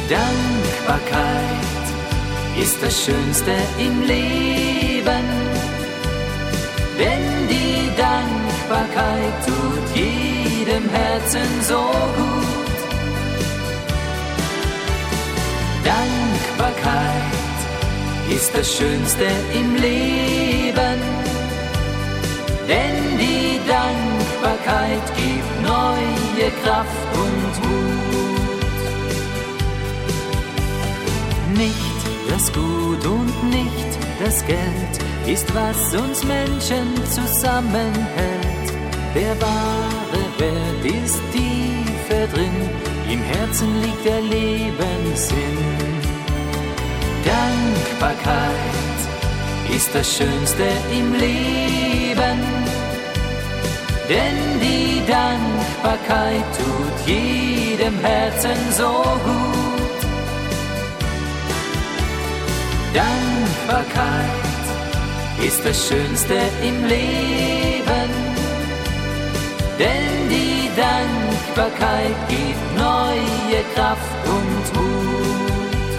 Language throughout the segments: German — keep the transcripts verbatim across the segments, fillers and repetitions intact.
Dankbarkeit ist das Schönste im Leben, denn die Dankbarkeit tut jedem Herzen so gut. Dankbarkeit ist das Schönste im Leben, denn die Dankbarkeit gibt neue Kraft und Mut. Nicht das Gut und nicht das Geld ist, was uns Menschen zusammenhält. Der wahre Wert ist tiefer drin, im Herzen liegt der Lebenssinn. Dankbarkeit ist das Schönste im Leben, denn die Dankbarkeit tut jedem Herzen so gut. Dankbarkeit ist das Schönste im Leben, denn die Dankbarkeit gibt neue Kraft und Mut.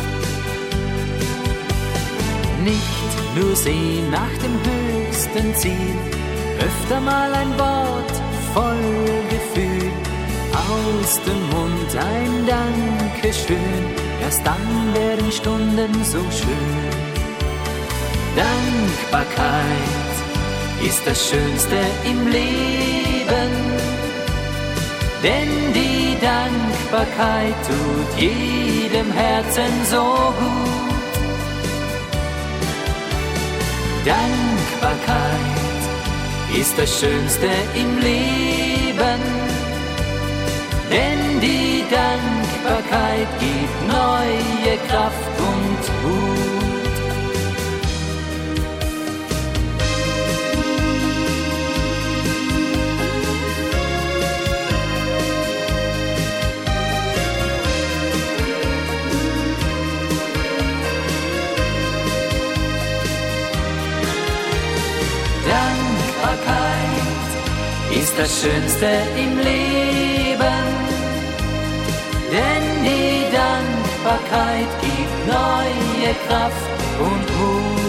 Nicht nur sehen nach dem höchsten Ziel, öfter mal ein Wort voll Gefühl, aus dem Mund ein Dankeschön, erst dann werden Stunden so schön. Dankbarkeit ist das Schönste im Leben, denn die Dankbarkeit tut jedem Herzen so gut. Dankbarkeit ist das Schönste im Leben, denn die Dankbarkeit gibt neue Kraft und Mut. Dankbarkeit ist das Schönste im Leben, denn die Dankbarkeit gibt neue Kraft und Mut.